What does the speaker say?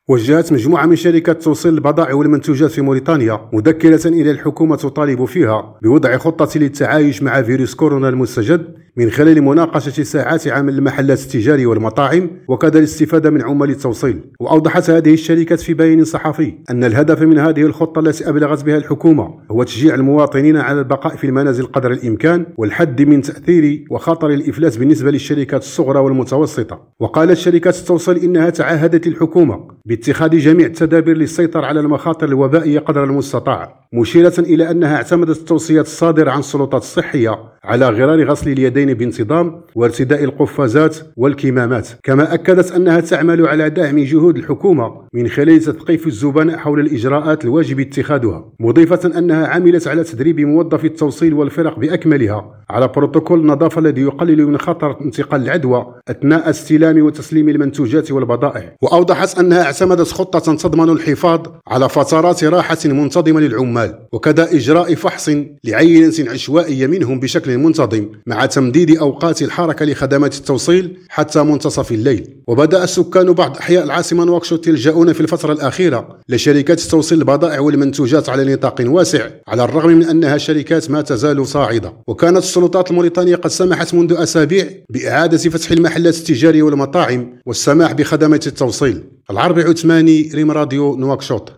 وجهت مجموعة من شركات توصيل البضائع والمنتوجات في موريتانيا مذكرة إلى الحكومة تطالب فيها بوضع خطة للتعايش مع فيروس كورونا المستجد من خلال مناقشة ساعات عمل المحلات التجارية والمطاعم وكذا الاستفادة من عمال التوصيل. وأوضحت هذه الشركات في بيان صحفي أن الهدف من هذه الخطة التي أبلغت بها الحكومة هو تشجيع المواطنين على البقاء في المنازل قدر الإمكان والحد من تأثير وخطر الإفلاس بالنسبة للشركات الصغرى والمتوسطة. وقالت شركات التوصيل إنها تعهدت الحكومة باتخاذ جميع التدابير للسيطرة على المخاطر الوبائية قدر المستطاع، مشيرة إلى أنها اعتمدت التوصيات الصادرة عن السلطات الصحية على غرار غسل اليدين بانتظام وارتداء القفازات والكمامات. كما أكدت أنها تعمل على دعم جهود الحكومة من خلال تثقيف الزبناء حول الإجراءات الواجب اتخاذها، مضيفة أنها عملت على تدريب موظفي التوصيل والفرق بأكملها على بروتوكول النظافة الذي يقلل من خطر انتقال العدوى أثناء استلام وتسليم المنتوجات والبضائع. وأوضحت أنها اعتمدت خطة تضمن الحفاظ على فترات راحة منتظمة للعمال وكذا إجراء فحص لعينة عشوائية منهم بشكل منتظم مع تمديد أوقات الحركة لخدمات التوصيل حتى منتصف الليل. وبدأ السكان بعض أحياء العاصمة نواكشوط يلجؤون في الفترة الأخيرة لشركات توصيل البضائع والمنتوجات على نطاق واسع على الرغم من أنها شركات ما تزال صاعدة. وكانت السلطات الموريتانية قد سمحت منذ أسابيع بإعادة فتح المحلات التجارية والمطاعم والسماح بخدمات التوصيل. العربي عثماني، ريم راديو، نواكشوط.